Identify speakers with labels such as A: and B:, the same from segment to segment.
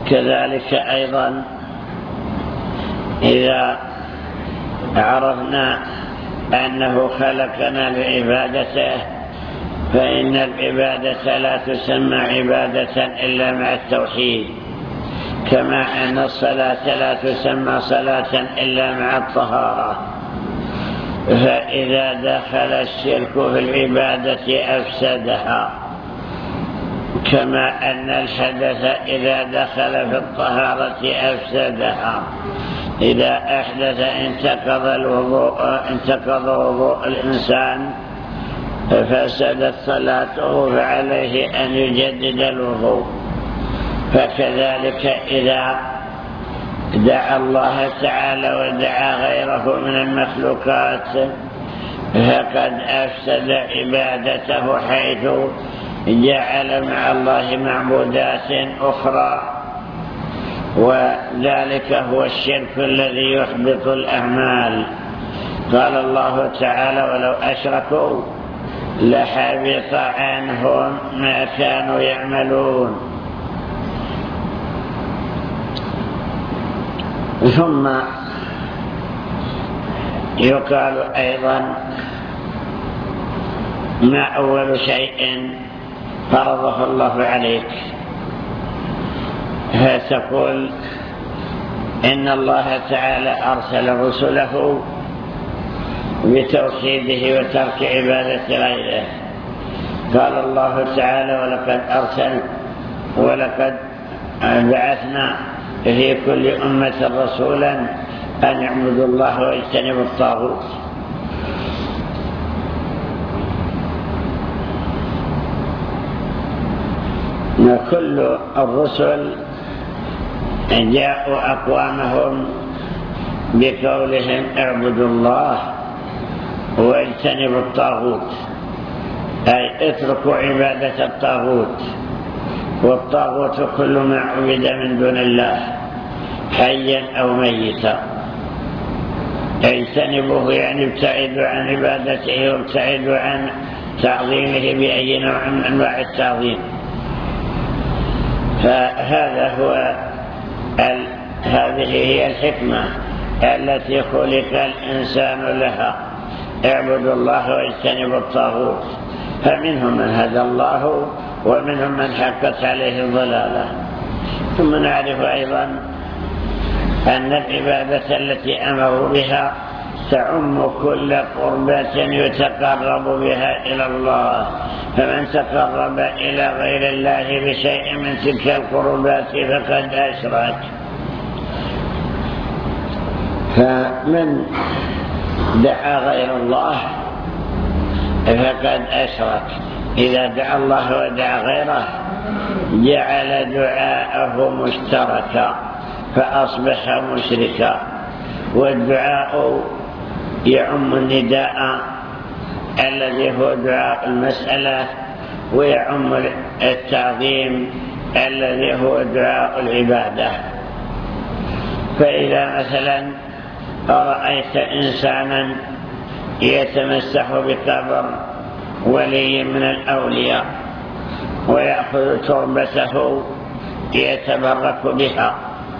A: كذلك أيضا إذا عرفنا أنه خلقنا لعبادته فإن العبادة لا تسمى عبادة إلا مع التوحيد، كما أن الصلاة لا تسمى صلاة إلا مع الطهارة. فإذا دخل الشرك في العبادة أفسدها، كما أن الحدث إذا دخل في الطهارة أفسدها. إذا أحدث انتقض وضوء الإنسان فسدت صلاته، فعليه أن يجدد الوضوء. فكذلك إذا دعا الله تعالى ودعا غيره من المخلوقات فقد أفسد عبادته، حيث جعل مع الله معبودات أخرى، وذلك هو الشرك الذي يحبط الأعمال. قال الله تعالى: ولو أشركوا لحبط عنهم ما كانوا يعملون. ثم يقال أيضا: ما أول شيء فرضه الله عليك؟ فتقول إن الله تعالى أرسل رسله بتوحيده وترك عبادة غيره. قال الله تعالى: ولقد بعثنا في كل أمة رسولا أن يعبدوا الله واجتنبوا الطاغوت. كل الرسل جاءوا أقوامهم بقولهم اعبدوا الله واجتنبوا الطاغوت، أي اتركوا عبادة الطاغوت. والطاغوت كل ما عبد من دون الله حيا أو ميتا. اجتنبوه يعني ابتعدوا عن عبادته وابتعدوا عن تعظيمه بأي نوع من أنواع التعظيم. هذه هي الحكمة التي خلق الإنسان لها: اعبدوا الله واجتنبوا الطاغوت. فمنهم من هدى الله ومنهم من حقت عليه الضلالة. ثم نعرف أيضا أن العبادة التي أمروا بها تعم كل قربة يتقرب بها إلى الله، فمن تقرب إلى غير الله بشيء من تلك القربات فقد أشرك. فمن دعا غير الله فقد أشرك. إذا دعا الله ودعا غيره جعل دعاءه مشتركا فأصبح مشركا. والدعاء يعم النداء الذي هو دعاء المسألة، ويعم التعظيم الذي هو دعاء العبادة. فإذا مثلا رأيت إنسانا يتمسح بقبر ولي من الأولياء ويأخذ تربته يتبرك بها،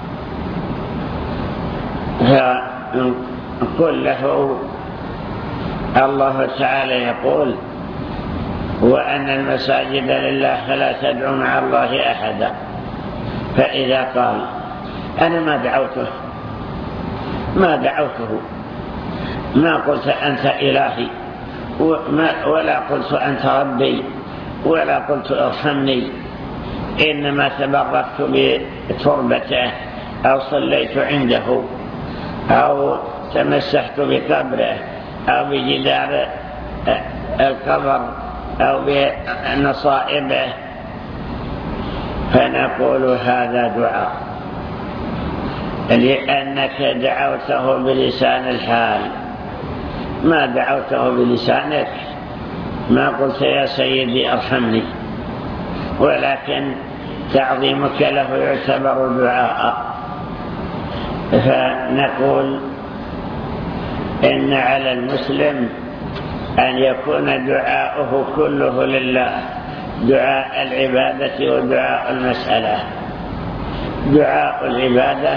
A: فقل له الله تعالى يقول: وأن المساجد لله فلا تدعوا مع الله أحدا. فإذا قال: أنا ما دعوته، ما قلت أنت إلهي، ولا قلت أنت ربي، ولا قلت ارحمني، إنما تبركت بتربته أو صليت عنده أو تمسحت بقبره أو بجدار القبر أو بنصائبه، فنقول هذا دعاء، لأنك دعوته بلسان الحال، ما دعوته بلسانك، ما قلت يا سيدي ارحمني، ولكن تعظيمك له يعتبر دعاء. فنقول إن على المسلم أن يكون دعاؤه كله لله، دعاء العبادة ودعاء المسألة، دعاء العبادة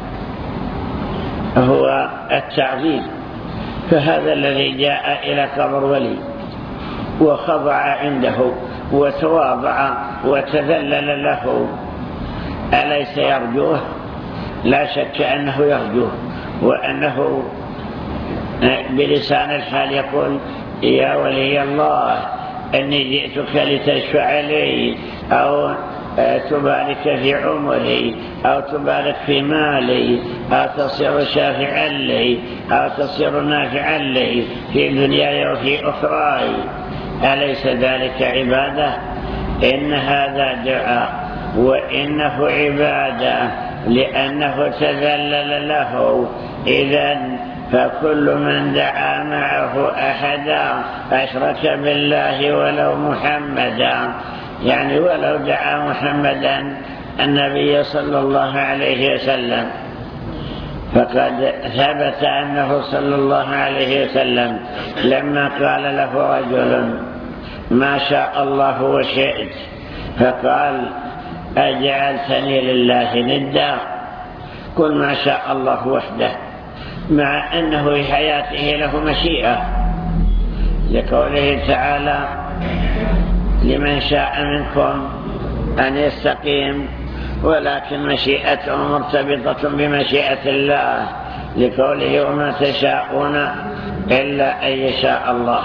A: هو التعظيم، فهذا الذي جاء إلى قبر ولي وخضع عنده وتواضع وتذلل له، أليس يرجوه؟ لا شك أنه يرجوه، وأنه بلسان الحال يقول: يا ولي الله، أني جئتك لتشفع لي، أو تبارك في عمري، أو تبارك في مالي، أو تصير شافعا لي، أو تصير نافعا لي في دنياي وفي أخراي. أليس ذلك عبادة؟ إن هذا دعاء وإنه عبادة، لأنه تذلل له. إذن فكل من دعا معه أحدا أشرك بالله ولو محمدا، يعني ولو دعا محمدا النبي صلى الله عليه وسلم، فقد ثبت أنه صلى الله عليه وسلم لما قال له رجل: ما شاء الله وشئت، فقال: أجعلتني لله ندا؟ قل ما شاء الله وحده، مع أنه في حياته له مشيئة، لقوله تعالى: لمن شاء منكم أن يستقيم، ولكن مشيئته مرتبطة بمشيئة الله، لقوله: وما تشاءون إلا أن يشاء الله.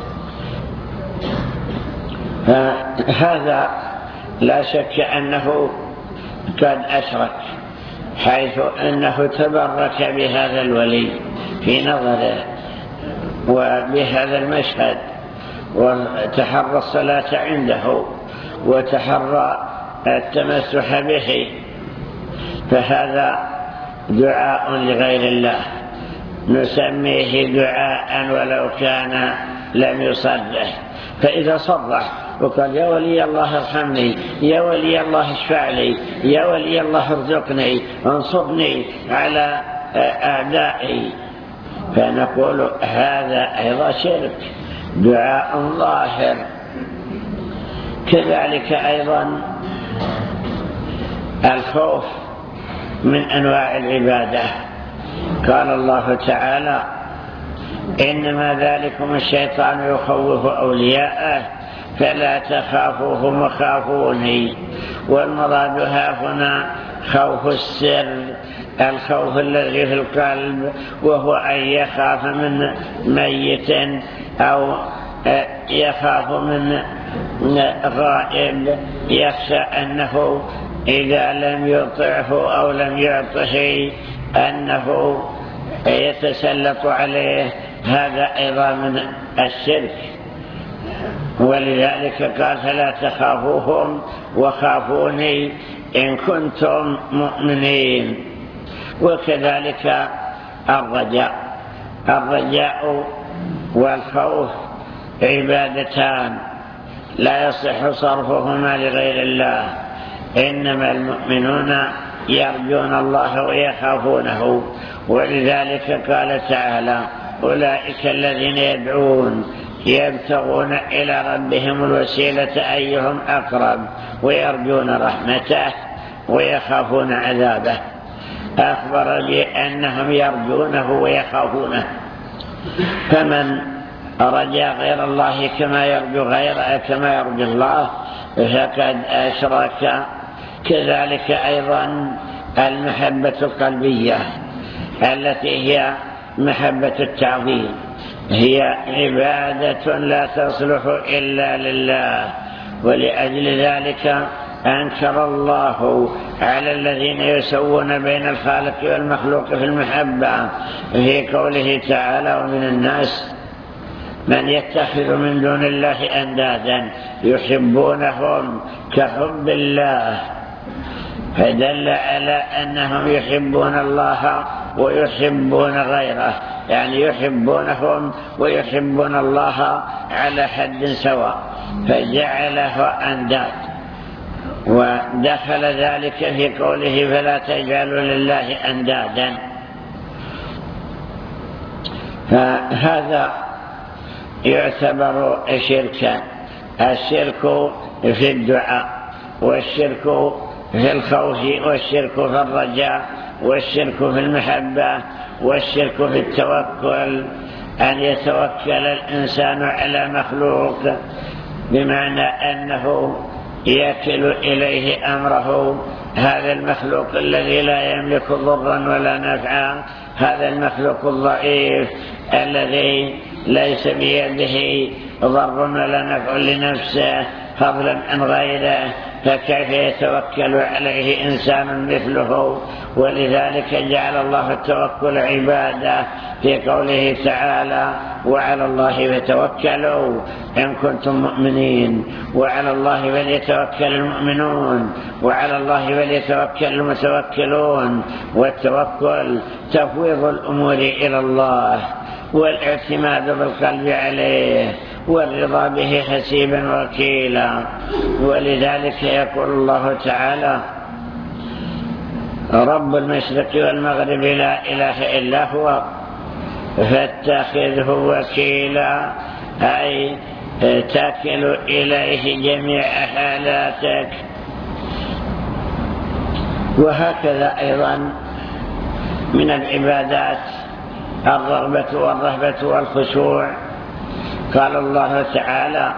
A: فهذا لا شك أنه قد أشرك، حيث أنه تبرك بهذا الولي في نظره وبهذا المشهد، وتحرى الصلاة عنده وتحرى التمسح به، فهذا دعاء لغير الله، نسميه دعاء ولو كان لم يصرح. فإذا صرح وقال: يا ولي الله ارحمني، يا ولي الله اشفع لي، يا ولي الله ارزقني، انصرني على أعدائي، فنقول هذا أيضا شرك، دعاء ظاهر. كذلك أيضا الخوف من أنواع العبادة، قال الله تعالى: إنما ذلكم الشيطان يخوف أولياءه فلا تخافوهم وخافوني. والمراد هنا خوف السر، الخوف الذي في القلب، وهو أن يخاف من ميت، أو يخاف من غائب، يخشى أنه إذا لم يطعه أو لم يعطه أنه يتسلط عليه. هذا أيضا من الشرك، ولذلك قال: فلا تخافوهم وخافوني إن كنتم مؤمنين. وكذلك الرجاء والخوف عبادتان لا يصح صرفهما لغير الله، إنما المؤمنون يرجون الله ويخافونه. ولذلك قال تعالى: أولئك الذين يدعون يبتغون إلى ربهم الوسيلة أيهم أقرب ويرجون رحمته ويخافون عذابه. أخبر بأنهم يرجونه ويخافونه، فمن رجا غير الله كما يرجو الله فقد أشرك. كذلك أيضا المحبة القلبية التي هي محبة التعظيم، هي عبادة لا تصلح إلا لله، ولأجل ذلك أنكر الله على الذين يسوون بين الخالق والمخلوق في المحبة في قوله تعالى: ومن الناس من يتخذ من دون الله أندادا يحبونهم كحب الله، فدل على أنهم يحبون الله ويحبون غيره، يعني يحبونهم ويحبون الله على حد سواء، فجعله أنداد. ودخل ذلك في قوله: فلا تجعلوا لله أندادا. فهذا يعتبر شركا، الشرك في الدعاء والشرك في الخوف والشرك في الرجاء والشرك في المحبة والشرك في التوكل، أن يتوكل الإنسان على مخلوق بمعنى أنه يكل إليه أمره. هذا المخلوق الذي لا يملك ضرا ولا نفعا، هذا المخلوق الضعيف الذي ليس بيده ضر ولا نفع لنفسه فضلا عن غيره، فكيف يتوكل عليه إنسان مثله؟ ولذلك جعل الله التوكل عبادة في قوله تعالى: وعلى الله فتوكلوا إن كنتم مؤمنين، وعلى الله فليتوكل المؤمنون، وعلى الله فليتوكل المتوكلون. والتوكل تفويض الأمور إلى الله والاعتماد بالقلب عليه والرضا به حسيبا وكيلا. ولذلك يقول الله تعالى: رب المشرق والمغرب لا إله إلا هو فاتخذه وكيلا، أي تكل إليه جميع حالاتك. وهكذا أيضا من العبادات الرغبة والرهبة والخشوع. قال الله تعالى: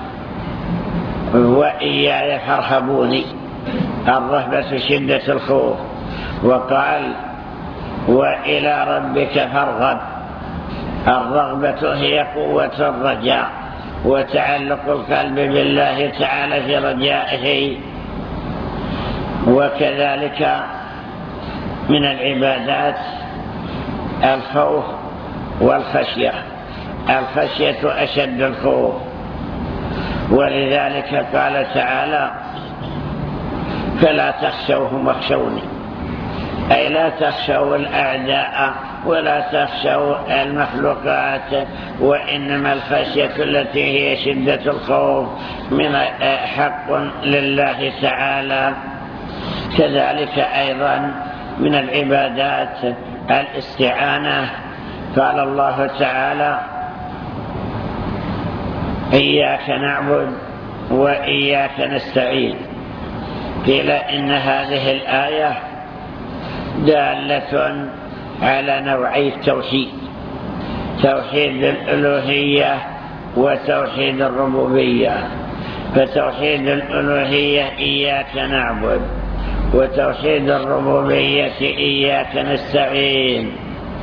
A: وإياي فارهبوني، الرهبة شدة الخوف. وقال: وإلى ربك فارغب، الرغبة هي قوة الرجاء وتعلق القلب بالله تعالى في رجائه. وكذلك من العبادات الخوف والخشية، الخشية أشد الخوف. ولذلك قال تعالى: فلا تخشوهم واخشوني، أي لا تخشوا الأعداء ولا تخشوا المخلوقات، وإنما الخشية التي هي شدة الخوف من حق لله تعالى. كذلك أيضا من العبادات الاستعانة. قال الله تعالى: إياك نعبد وإياك نستعين. قيل إن هذه الآية دالة على نوعي التوحيد: توحيد الألوهية وتوحيد الربوبية. فتوحيد الألوهية إياك نعبد، وتوحيد الربوبية إياك نستعين.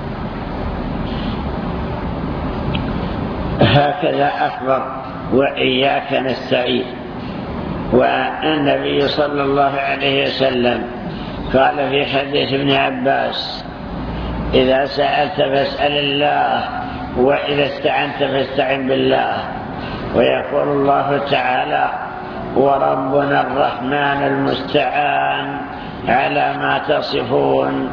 A: هكذا أخبر: وإياك نستعين. والنبي صلى الله عليه وسلم قال في حديث ابن عباس: إذا سألت فاسأل الله، وإذا استعنت فاستعن بالله. ويقول الله تعالى: وربنا الرحمن المستعان على ما تصفون.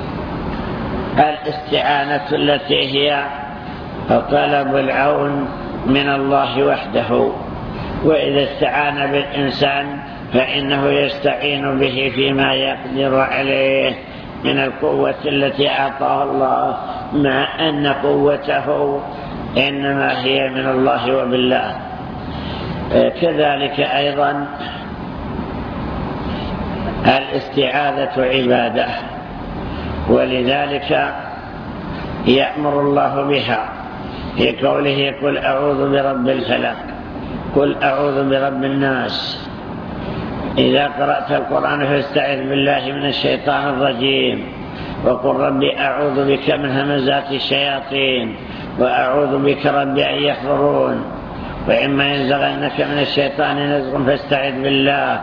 A: الاستعانة التي هي طلب العون من الله وحده. وإذا استعان بالإنسان فإنه يستعين به فيما يقدر عليه من القوة التي أعطاه الله، مع أن قوته إنما هي من الله وبالله. كذلك أيضا الاستعاذة عبادة، ولذلك يأمر الله بها في قوله: قل أعوذ برب الفلق، قل أعوذ برب الناس. إذا قرأت القرآن فاستعذ بالله من الشيطان الرجيم، وقل ربي أعوذ بك من همزات الشياطين، وأعوذ بك ربي أن يحضرون، وإما ينزغنك من الشيطان نزغ فاستعذ بالله،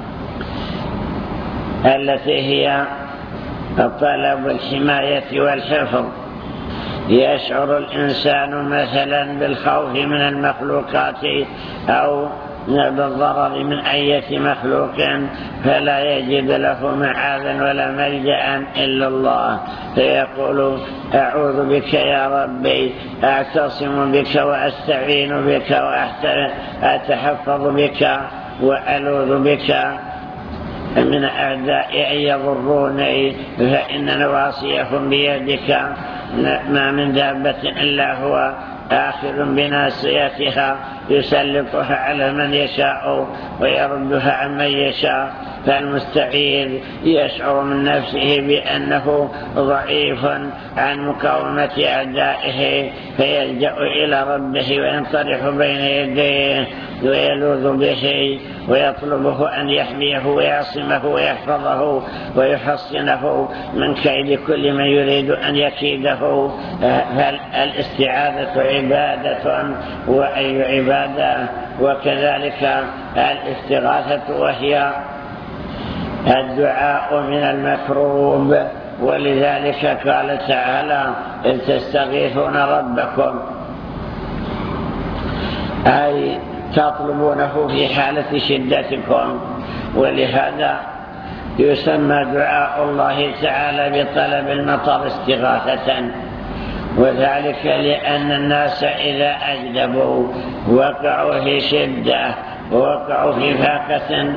A: التي هي طلب الحماية والحفظ. يشعر الإنسان مثلا بالخوف من المخلوقات أو بالضرر من أي مخلوق، فلا يجد له معاذا ولا ملجأ إلا الله، فيقول: أعوذ بك يا ربي، أعتصم بك وأستعين بك وأتحفظ بك وألوذ بك من أعداء أن يضروني، فإن نواصيهم بيدك، ما من دابة إلا هو آخذ بناصيتها، يسلطها على من يشاء ويردها عن من يشاء، فالمستعيذ يشعر من نفسه بأنه ضعيف عن مقاومة أعدائه، فيلجأ إلى ربه وينطرح بين يديه ويلوذ به ويطلبه أن يحميه ويعصمه ويحفظه ويحصنه من كيد كل من يريد أن يكيده. فالاستعاذة عبادة وأي عبادة، وكذلك الاستغاثة وهي الدعاء من المكروب. ولذلك قال تعالى: إذ تستغيثون ربكم، أي تطلبونه في حالة شدتكم. ولهذا يسمى دعاء الله تعالى بطلب المطر استغاثة، وذلك لأن الناس إذا أجدبوا وقعوا في شدة ووقعوا في فاقة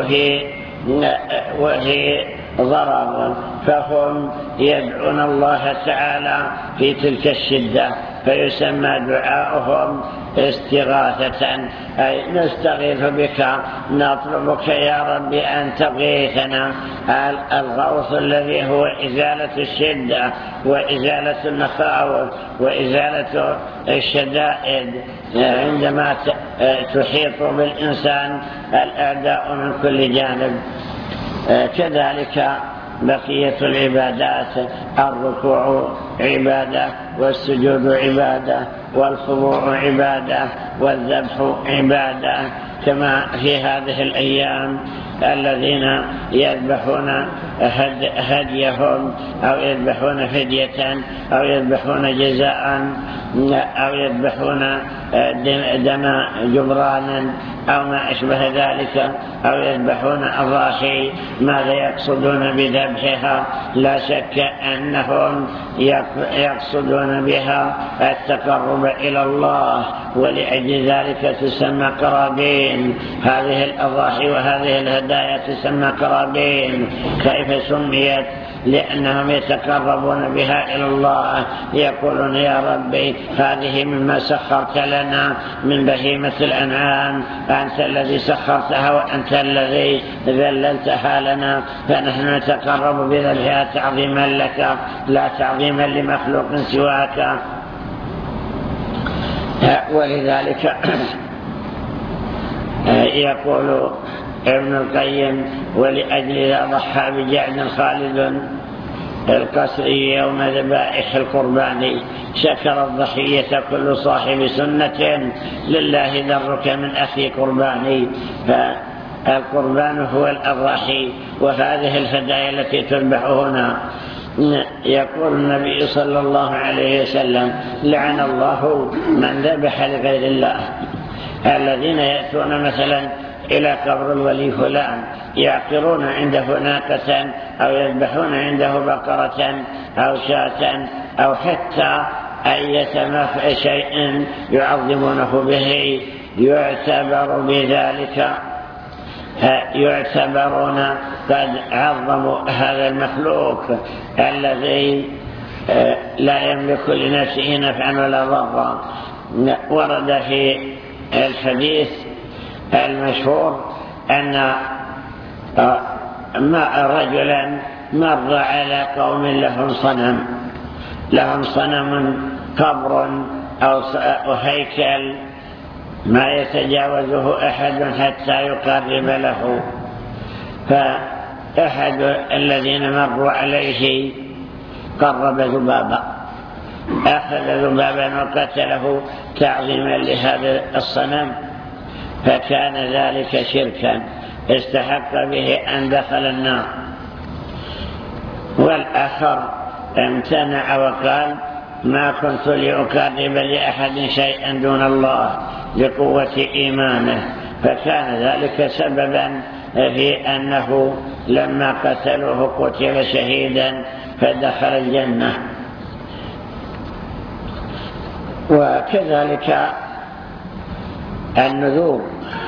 A: وفي ضرر، فهم يدعون الله تعالى في تلك الشدة، فيسمى دعاؤهم استغاثة، أي نستغيث بك، نطلبك يا رب أن تغيثنا. الغوث الذي هو إزالة الشدة وإزالة المخاوف وإزالة الشدائد عندما تحيط بالإنسان الأعداء من كل جانب. كذلك بقية العبادات: الركوع عبادة، والسجود عبادة، والخضوع عبادة، والذبح عبادة، كما في هذه الأيام الذين يذبحون هديهم أو يذبحون فدية أو يذبحون جزاء أو يذبحون دم جبرانا أو ما أشبه ذلك، أو يذبحون أضاحي. ماذا يقصدون بذبحها؟ لا شك أنهم يقصدون بها التقرب إلى الله، ولأجل ذلك تسمى قرابين. هذه الأضاحي وهذه الهدايا تسمى قرابين. كيف سميت؟ لأنهم يتقربون بها إلى الله، يقولون: يا ربي، هذه مما سخرت لنا من بهيمة الأنعام، أنت الذي سخرتها وأنت الذي ذللتها لنا، فنحن نتقرب بذلها تعظيما لك لا تعظيما لمخلوق سواك. ولذلك يقول ابن القيم: ولأجل ذا ضحى بجعد خالد القسري يوم ذبائح القربان، شكر الضحية كل صاحب سنة، لله ذرك من أخي قرباني. فالقربان هو الأضحي، وهذه الهدايا التي تذبح هنا. يقول النبي صلى الله عليه وسلم: لعن الله من ذبح لغير الله. الذين يأتون مثلا إلى قبر الولي فلان يعقرون عنده ناقة أو يذبحون عنده بقرة أو شاة أو حتى أي شيء يعظمونه به، يعتبر بذلك، يعتبرون قد عظموا هذا المخلوق الذي لا يملك لنفسه نفعا ولا ضرا. ورد في الحديث المشهور أن رجلا مر على قوم لهم صنم قبر أو هيكل ما يتجاوزه أحد حتى يقرب له، فأحد الذين مروا عليه قرب ذبابا، أخذ ذبابا وقتله تعظيما لهذا الصنم، فكان ذلك شركا استحق به أن دخل النار. والآخر امتنع وقال: ما كنت لأقرب لأحد شيئا دون الله لقوة إيمانه، فكان ذلك سببا في أنه لما قتلوه قتل شهيدا فدخل الجنة. وكذلك النذور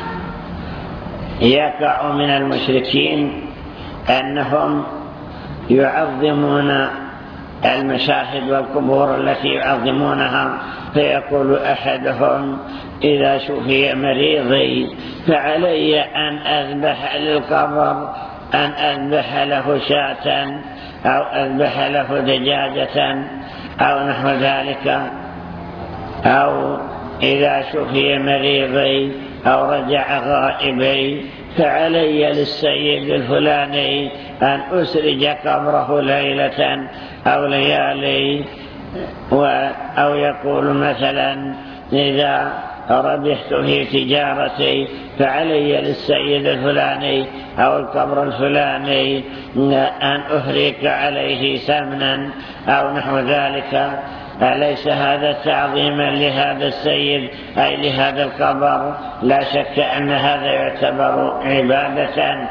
A: يقع من المشركين أنهم يعظمون المشاهد والقبور التي يعظمونها، فيقول أحدهم إذا شفي مريضي فعلي أن أذبح للقبر، أن أذبح له شاة أو أذبح له دجاجة أو نحو ذلك، أو إذا شفي مريضي أو رجع غائبي فعلي للسيد الفلاني أن أسرج قبره ليلة أو ليالي. أو يقول مثلا إذا ربحت في تجارتي فعلي للسيد الفلاني أو القبر الفلاني أن أهريك عليه سمنا أو نحو ذلك. أليس هذا تعظيما لهذا السيد أي لهذا القبر؟ لا شك أن هذا يعتبر عبادة،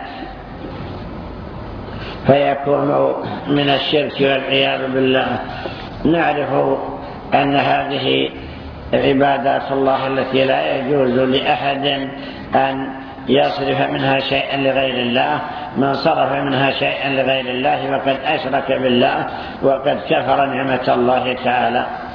A: فيكون من الشرك والعياذ بالله. نعرف أن هذه عبادات الله التي لا يجوز لأحد أن يصرف منها شيئا لغير الله. من صرف منها شيئا لغير الله وقد أشرك بالله وقد كفر نعمة الله تعالى.